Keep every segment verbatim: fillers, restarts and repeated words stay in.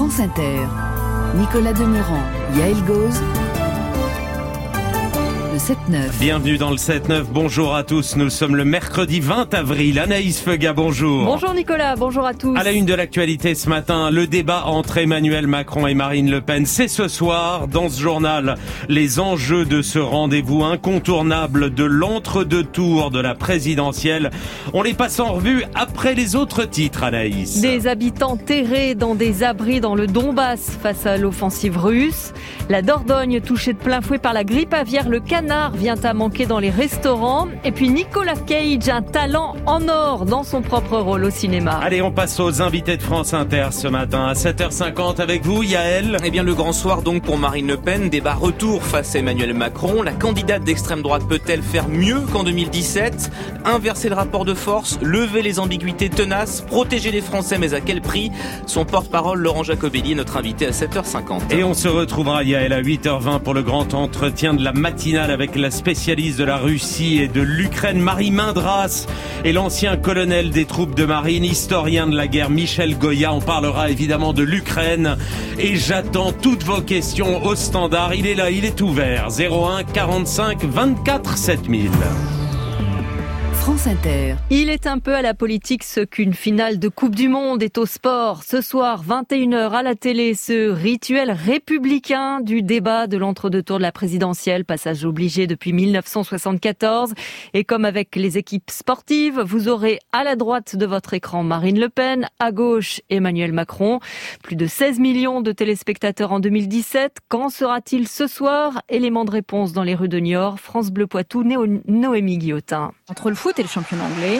France Inter. Nicolas Demorand, Yael Goz. Le sept neuf. Bienvenue dans le sept neuf. Bonjour à tous. Nous sommes le mercredi vingt avril. Anaïs Feuga, bonjour. Bonjour Nicolas, bonjour à tous. À la une de l'actualité ce matin, le débat entre Emmanuel Macron et Marine Le Pen. C'est ce soir, dans ce journal, les enjeux de ce rendez-vous incontournable de l'entre-deux tours de la présidentielle. On les passe en revue après les autres titres, Anaïs. Des habitants terrés dans des abris dans le Donbass face à l'offensive russe. La Dordogne touchée de plein fouet par la grippe aviaire. Le canard vient à manquer dans les restaurants. Et puis Nicolas Cage, un talent en or dans son propre rôle au cinéma. Allez, on passe aux invités de France Inter ce matin à sept heures cinquante avec vous, Yael. Eh bien, le grand soir donc pour Marine Le Pen. Débat retour face à Emmanuel Macron. La candidate d'extrême droite peut-elle faire mieux qu'en deux mille dix-sept? Inverser le rapport de force, lever les ambiguïtés tenaces, protéger les Français, mais à quel prix? Son porte-parole, Laurent Jacobelli, est notre invité à sept heures cinquante. Et on se retrouvera, Yael, à huit heures vingt pour le grand entretien de la matinale avec la spécialiste de la Russie et de l'Ukraine, Marie Mindras, et l'ancien colonel des troupes de marine, historien de la guerre, Michel Goya. On parlera évidemment de l'Ukraine et j'attends toutes vos questions au standard. Il est là, il est ouvert. zéro un quarante-cinq vingt-quatre sept mille. France Inter. Il est un peu à la politique ce qu'une finale de Coupe du Monde est au sport. Ce soir, vingt et une heures à la télé, ce rituel républicain du débat de l'entre-deux tours de la présidentielle, passage obligé depuis mille neuf cent soixante-quatorze. Et comme avec les équipes sportives, vous aurez à la droite de votre écran Marine Le Pen, à gauche Emmanuel Macron. Plus de seize millions de téléspectateurs en deux mille dix-sept. Qu'en sera-t-il ce soir? Élément de réponse dans les rues de Niort. France Bleu Poitou, Néo- Noémie Guillotin. Entre le foot et le championnat anglais,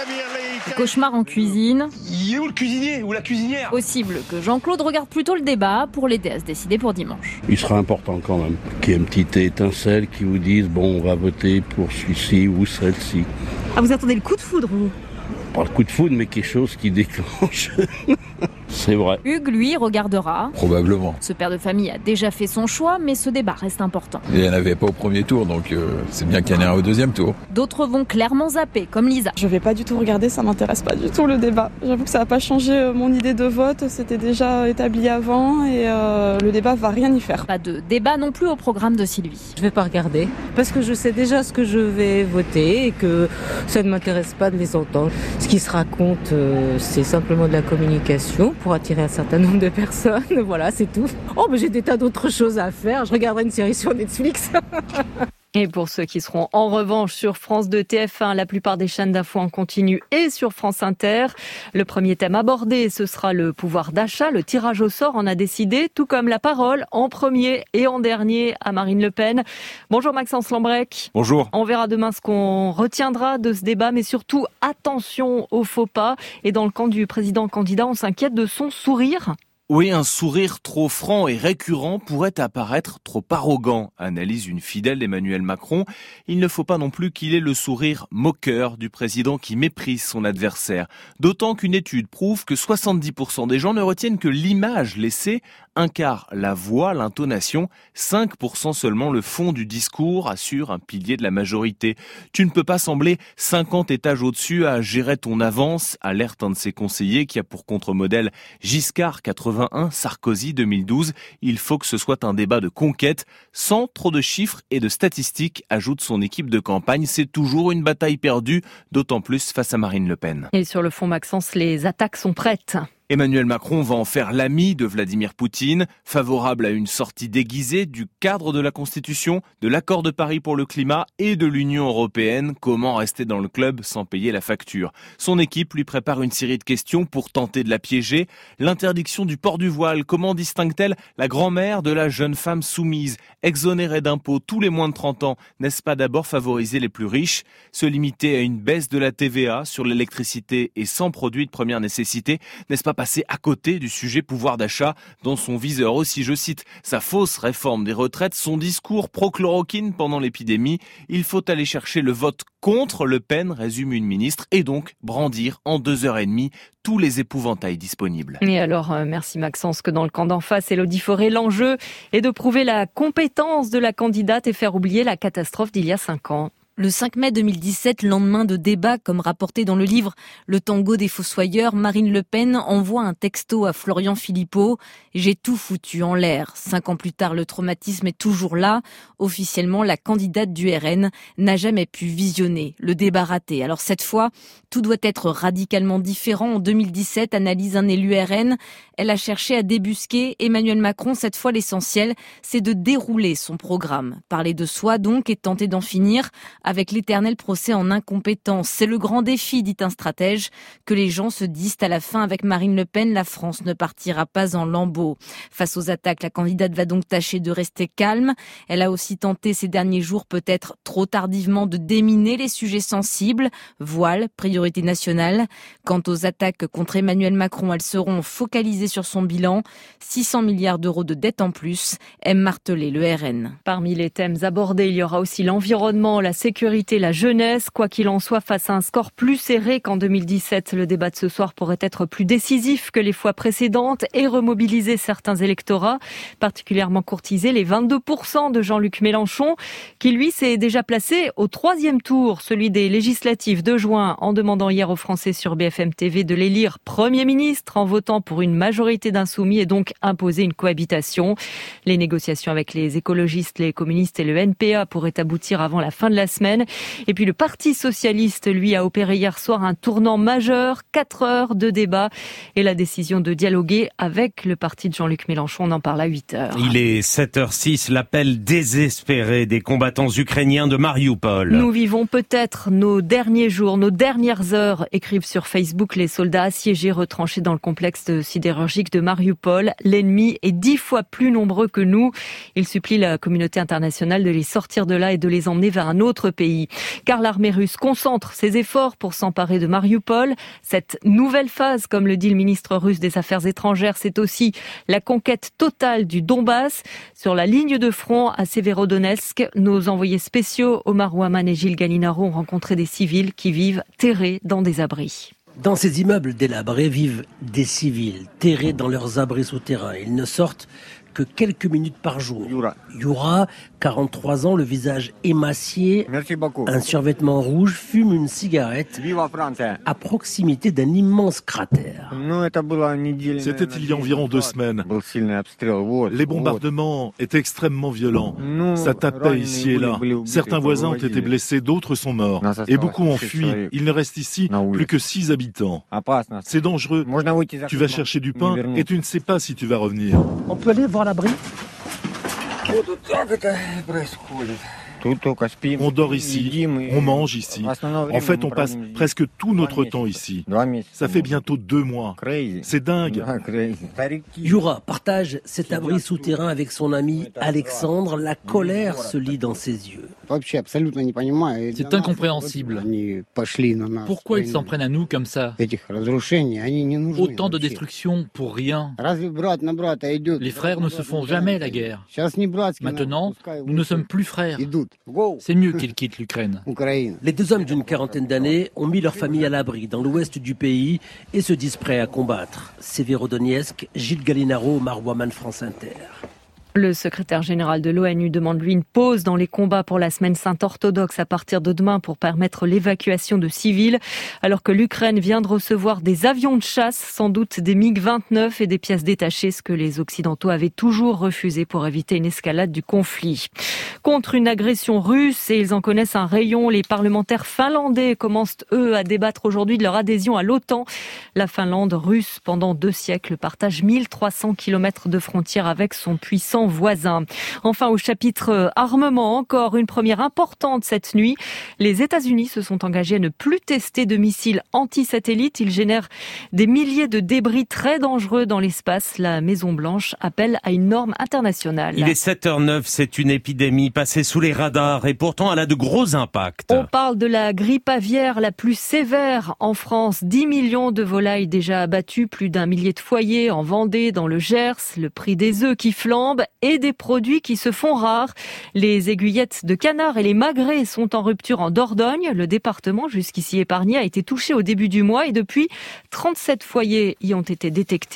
le cauchemar en cuisine. Il est où le cuisinier ou la cuisinière? Possible que Jean-Claude regarde plutôt le débat pour l'aider à se décider pour dimanche. Il sera important quand même qu'il y ait une petite étincelle qui vous dise bon, on va voter pour celui-ci ou celle-ci. Ah, vous attendez le coup de foudre, vous? Pas le coup de foudre, mais quelque chose qui déclenche. C'est vrai. Hugues, lui, regardera. Probablement. Ce père de famille a déjà fait son choix, mais ce débat reste important. Il n'y en avait pas au premier tour, donc euh, c'est bien qu'il y en ait un au deuxième tour. D'autres vont clairement zapper, comme Lisa. Je vais pas du tout regarder, ça m'intéresse pas du tout le débat. J'avoue que ça va pas changer mon idée de vote, c'était déjà établi avant et euh, le débat va rien y faire. Pas de débat non plus au programme de Sylvie. Je vais pas regarder, parce que je sais déjà ce que je vais voter et que ça ne m'intéresse pas de les entendre. Ce qui se raconte, euh, c'est simplement de la communication pour attirer un certain nombre de personnes. Voilà, c'est tout. Oh, mais j'ai des tas d'autres choses à faire. Je regarderai une série sur Netflix. Et pour ceux qui seront en revanche sur France deux, T F un, la plupart des chaînes d'infos en continu et sur France Inter, le premier thème abordé, ce sera le pouvoir d'achat. Le tirage au sort en a décidé, tout comme la parole en premier et en dernier à Marine Le Pen. Bonjour Maxence Lambrec. Bonjour. On verra demain ce qu'on retiendra de ce débat, mais surtout attention aux faux pas. Et dans le camp du président candidat, on s'inquiète de son sourire. Oui, un sourire trop franc et récurrent pourrait apparaître trop arrogant, analyse une fidèle d'Emmanuel Macron. Il ne faut pas non plus qu'il ait le sourire moqueur du président qui méprise son adversaire. D'autant qu'une étude prouve que soixante-dix pour cent des gens ne retiennent que l'image laissée, un quart la voix, l'intonation, cinq pour cent seulement le fond du discours, assure un pilier de la majorité. Tu ne peux pas sembler cinquante étages au-dessus à gérer ton avance, alerte un de ses conseillers qui a pour contre-modèle Giscard quatre-vingt-un, Sarkozy deux mille douze. Il faut que ce soit un débat de conquête, sans trop de chiffres et de statistiques, ajoute son équipe de campagne. C'est toujours une bataille perdue, d'autant plus face à Marine Le Pen. Et sur le fond, Maxence, les attaques sont prêtes. Emmanuel Macron va en faire l'ami de Vladimir Poutine, favorable à une sortie déguisée du cadre de la Constitution, de l'accord de Paris pour le climat et de l'Union européenne. Comment rester dans le club sans payer la facture? Son équipe lui prépare une série de questions pour tenter de la piéger. L'interdiction du port du voile, comment distingue-t-elle la grand-mère de la jeune femme soumise? Exonérée d'impôts tous les moins de trente ans, n'est-ce pas d'abord favoriser les plus riches? Se limiter à une baisse de la T V A sur l'électricité et sans produits de première nécessité, n'est-ce pas passer à côté du sujet pouvoir d'achat dont son viseur aussi, je cite, sa fausse réforme des retraites, son discours pro-chloroquine pendant l'épidémie? Il faut aller chercher le vote contre Le Pen, résume une ministre, et donc brandir en deux heures et demie tous les épouvantails disponibles. Et alors, euh, merci Maxence, que dans le camp d'en face, Élodie Forêt, l'enjeu est de prouver la compétence de la candidate et faire oublier la catastrophe d'il y a cinq ans. Le cinq mai deux mille dix-sept, lendemain de débat, comme rapporté dans le livre Le tango des fossoyeurs, Marine Le Pen envoie un texto à Florian Philippot. « J'ai tout foutu en l'air ». Cinq ans plus tard, le traumatisme est toujours là. Officiellement, la candidate du R N n'a jamais pu visionner le débat raté. Alors cette fois, tout doit être radicalement différent. En deux mille dix-sept, analyse un élu R N. Elle a cherché à débusquer Emmanuel Macron. Cette fois, l'essentiel, c'est de dérouler son programme. Parler de soi donc et tenter d'en finir avec l'éternel procès en incompétence. C'est le grand défi, dit un stratège, que les gens se disent à la fin avec Marine Le Pen, la France ne partira pas en lambeaux. Face aux attaques, la candidate va donc tâcher de rester calme. Elle a aussi tenté ces derniers jours, peut-être trop tardivement, de déminer les sujets sensibles. Voile, priorité nationale. Quant aux attaques contre Emmanuel Macron, elles seront focalisées sur son bilan. six cents milliards d'euros de dette en plus, aime marteler le R N. Parmi les thèmes abordés, il y aura aussi l'environnement, la sécurité, la jeunesse. Quoi qu'il en soit, face à un score plus serré qu'en deux mille dix-sept, le débat de ce soir pourrait être plus décisif que les fois précédentes et remobiliser certains électorats, particulièrement courtisés, les vingt-deux pour cent de Jean-Luc Mélenchon, qui lui s'est déjà placé au troisième tour, celui des législatives de juin, en demandant hier aux Français sur B F M T V de l'élire Premier ministre en votant pour une majorité d'insoumis et donc imposer une cohabitation. Les négociations avec les écologistes, les communistes et le N P A pourraient aboutir avant la fin de la semaine. Et puis le Parti socialiste, lui, a opéré hier soir un tournant majeur, quatre heures de débat et la décision de dialoguer avec le parti de Jean-Luc Mélenchon. On en parle à huit heures. Il est sept heures six, l'appel désespéré des combattants ukrainiens de Mariupol. Nous vivons peut-être nos derniers jours, nos dernières heures, écrivent sur Facebook les soldats assiégés retranchés dans le complexe sidérurgique de Mariupol. L'ennemi est dix fois plus nombreux que nous. Il supplie la communauté internationale de les sortir de là et de les emmener vers un autre pays. Car l'armée russe concentre ses efforts pour s'emparer de Mariupol. Cette nouvelle phase, comme le dit le ministre russe des Affaires étrangères, c'est aussi la conquête totale du Donbass. Sur la ligne de front à Severodonetsk, nos envoyés spéciaux Omar Ouaman et Gilles Gallinaro ont rencontré des civils qui vivent terrés dans des abris. Dans ces immeubles délabrés vivent des civils, terrés dans leurs abris souterrains. Ils ne sortent que quelques minutes par jour. Yura, quarante-trois ans, le visage émacié, un survêtement rouge, fume une cigarette à proximité d'un immense cratère. C'était il y a environ deux semaines. Les bombardements étaient extrêmement violents. Ça tapait ici et là. Certains voisins ont été blessés, d'autres sont morts. Et beaucoup ont fui. Il ne reste ici plus que six habitants. C'est dangereux. Tu vas chercher du pain et tu ne sais pas si tu vas revenir. On peut aller voir l'abri ? On dort ici, on mange ici. En fait, on passe presque tout notre temps ici. Ça fait bientôt deux mois. C'est dingue. Yura partage cet abri souterrain avec son ami Alexandre. La colère se lit dans ses yeux. C'est incompréhensible. Pourquoi ils s'en prennent à nous comme ça ? Autant de destruction pour rien. Les frères ne se font jamais la guerre. Maintenant, nous ne sommes plus frères. C'est mieux qu'ils quittent l'Ukraine. Les deux hommes d'une quarantaine d'années ont mis leur famille à l'abri dans l'ouest du pays et se disent prêts à combattre. Severodonetsk, Gilles Gallinaro, Omar Ouaman, France Inter. Le secrétaire général de l'ONU demande lui une pause dans les combats pour la semaine sainte orthodoxe à partir de demain pour permettre l'évacuation de civils, alors que l'Ukraine vient de recevoir des avions de chasse, sans doute des MiG vingt-neuf et des pièces détachées, ce que les Occidentaux avaient toujours refusé pour éviter une escalade du conflit. Contre une agression russe, et ils en connaissent un rayon, les parlementaires finlandais commencent eux à débattre aujourd'hui de leur adhésion à l'OTAN. La Finlande, russe pendant deux siècles, partage mille trois cents kilomètres de frontières avec son puissant voisins. Enfin, au chapitre armement, encore une première importante cette nuit. Les États-Unis se sont engagés à ne plus tester de missiles anti-satellites. Ils génèrent des milliers de débris très dangereux dans l'espace. La Maison-Blanche appelle à une norme internationale. Il est sept heures neuf, c'est une épidémie passée sous les radars et pourtant elle a de gros impacts. On parle de la grippe aviaire la plus sévère en France. dix millions de volailles déjà abattues, plus d'un millier de foyers en Vendée, dans le Gers, le prix des œufs qui flambe et des produits qui se font rares. Les aiguillettes de canard et les magrets sont en rupture en Dordogne. Le département, jusqu'ici épargné, a été touché au début du mois et depuis, trente-sept foyers y ont été détectés.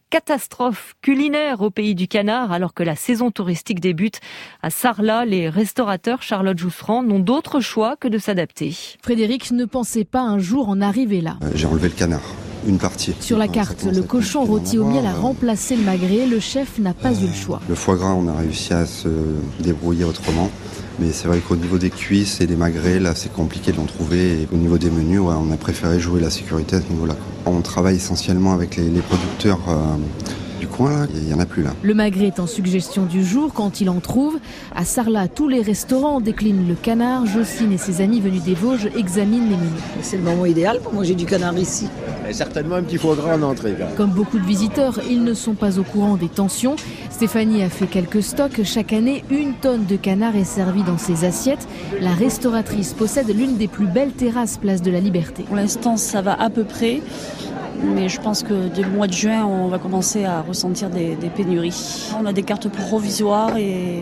catastrophe culinaire au pays du canard alors que la saison touristique débute. À Sarlat, les restaurateurs Charlotte Jousserand n'ont d'autre choix que de s'adapter. Frédéric ne pensait pas un jour en arriver là. Euh, j'ai enlevé le canard. Une partie. Sur la carte, le cochon rôti au miel a remplacé le magret. Le chef n'a pas euh, eu le choix. Le foie gras, on a réussi à se débrouiller autrement. Mais c'est vrai qu'au niveau des cuisses et des magrets, là, c'est compliqué de l'en trouver. Et au niveau des menus, ouais, on a préféré jouer la sécurité à ce niveau-là. On travaille essentiellement avec les, les producteurs euh, du coin, là. Il n'y en a plus là. Le magret est en suggestion du jour quand il en trouve. À Sarlat, tous les restaurants déclinent le canard. Jocelyne et ses amis venus des Vosges examinent les menus. C'est le moment idéal pour manger du canard ici. Et certainement un petit foie gras en entrée. Quand même. Comme beaucoup de visiteurs, ils ne sont pas au courant des tensions. Stéphanie a fait quelques stocks. Chaque année, une tonne de canard est servie dans ses assiettes. La restauratrice possède l'une des plus belles terrasses place de la Liberté. Pour l'instant, ça va à peu près. Mais je pense que dès le mois de juin, on va commencer à ressentir des, des pénuries. On a des cartes provisoires et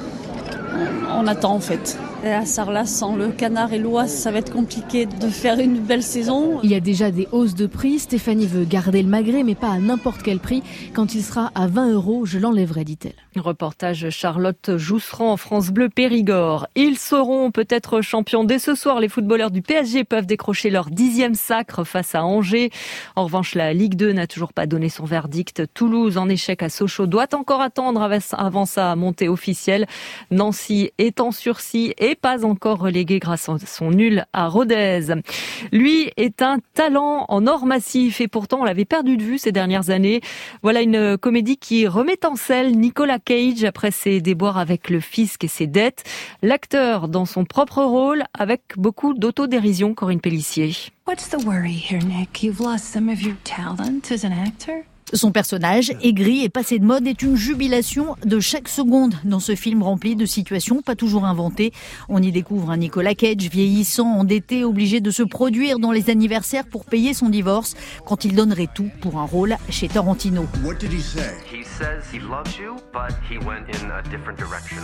on, on attend en fait. Et à Sarlat, sans le canard et l'oie, ça va être compliqué de faire une belle saison. Il y a déjà des hausses de prix. Stéphanie veut garder le magret, mais pas à n'importe quel prix. Quand il sera à vingt euros, je l'enlèverai, dit-elle. Reportage Charlotte Jousserand, France Bleu Périgord. Ils seront peut-être champions dès ce soir. Les footballeurs du P S G peuvent décrocher leur dixième sacre face à Angers. En revanche, la Ligue deux n'a toujours pas donné son verdict. Toulouse, en échec à Sochaux, doit encore attendre avant sa montée officielle. Nancy est en sursis et pas encore relégué grâce à son nul à Rodez. Lui est un talent en or massif et pourtant on l'avait perdu de vue ces dernières années. Voilà une comédie qui remet en scène Nicolas Cage après ses déboires avec le fisc et ses dettes. L'acteur dans son propre rôle avec beaucoup d'autodérision, Corinne Pellissier. What's the worry here, Nick? You've lost some of your talent as an actor? Son personnage, aigri et passé de mode, est une jubilation de chaque seconde dans ce film rempli de situations pas toujours inventées. On y découvre un Nicolas Cage vieillissant, endetté, obligé de se produire dans les anniversaires pour payer son divorce, quand il donnerait tout pour un rôle chez Tarantino. What did he say? He says he loves you, but he went in a different direction.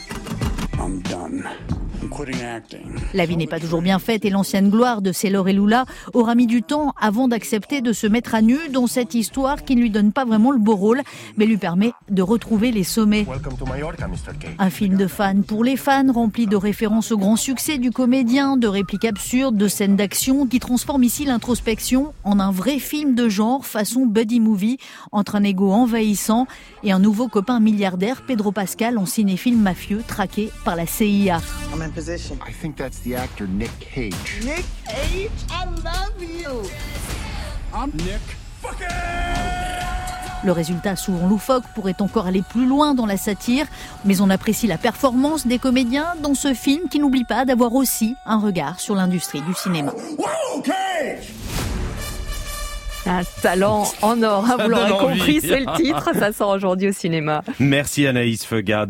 I'm done. I'm quitting acting. La vie n'est pas toujours bien faite et l'ancienne gloire de Sailor et Lula aura mis du temps avant d'accepter de se mettre à nu dans cette histoire qui ne lui donne pas vraiment le beau rôle, mais lui permet de retrouver les sommets. Un film de fans pour les fans, rempli de références au grand succès du comédien, de répliques absurdes, de scènes d'action, qui transforme ici l'introspection en un vrai film de genre façon buddy movie, entre un ego envahissant et un nouveau copain milliardaire, Pedro Pascal, en cinéphile mafieux traqué par la C I A. I'm in position. I think that's the actor Nick Cage. Nick Cage, I love you. I'm Nick fucking... Le résultat, souvent loufoque, pourrait encore aller plus loin dans la satire, mais on apprécie la performance des comédiens dans ce film qui n'oublie pas d'avoir aussi un regard sur l'industrie du cinéma. Wow, Cage! Un talent en or, vous l'aurez compris, c'est le titre, ça sort aujourd'hui au cinéma. Merci Anaïs Feugat.